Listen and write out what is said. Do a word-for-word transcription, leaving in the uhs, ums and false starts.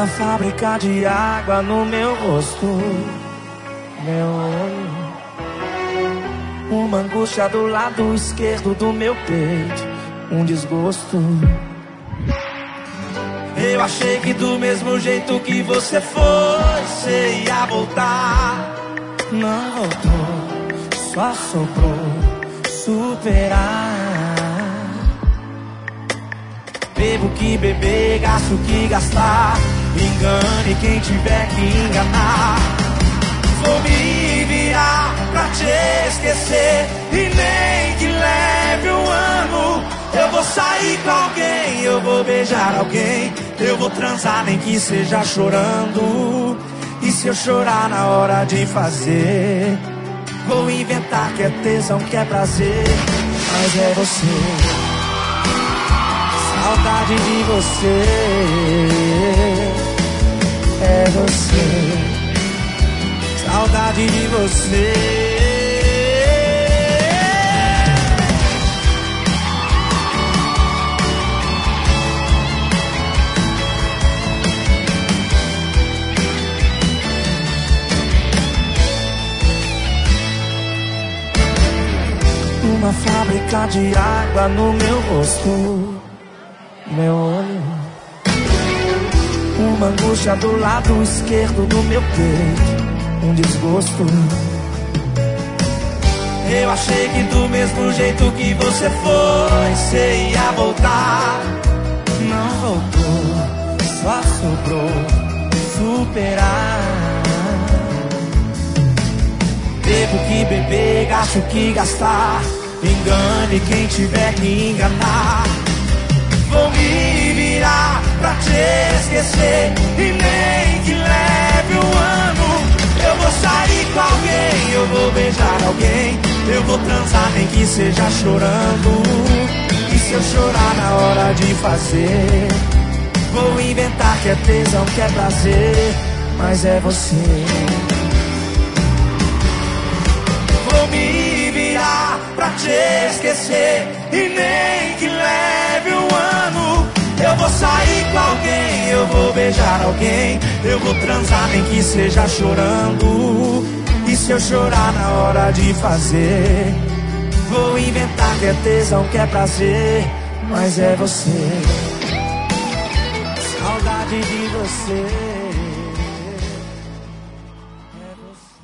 Uma fábrica de água no meu rosto, meu olho. Uma angústia do lado esquerdo do meu peito, um desgosto. Eu achei que do mesmo jeito que você foi, você ia voltar. Não voltou, só sobrou superar. Bebo que beber, gasto que gastar. Engane quem tiver que enganar. Vou me virar pra te esquecer, e nem que leve um ano. Eu vou sair com alguém, eu vou beijar alguém, eu vou transar nem que seja chorando. E se eu chorar na hora de fazer, vou inventar que é tesão, que é prazer. Mas é você, saudade de você. É você, saudade de você. Uma fábrica de água no meu rosto, meu olho. Uma angústia do lado esquerdo do meu peito, um desgosto. Eu achei que do mesmo jeito que você foi, você ia voltar. Não voltou, só sobrou superar. Bebo que beber, gasto que gastar. Engane quem tiver que enganar. Vou me virar pra te esquecer, e nem que leve um ano. Eu vou sair com alguém, eu vou beijar alguém, eu vou transar nem que seja chorando. E se eu chorar na hora de fazer, vou inventar que é tesão, que é prazer. Mas é você. Vou me virar pra te esquecer, e nem que leve um ano. Eu vou sair com alguém, eu vou beijar alguém, eu vou transar nem que seja chorando. E se eu chorar na hora de fazer, vou inventar que é tesão, que é prazer. Mas é você, saudade de você. É você.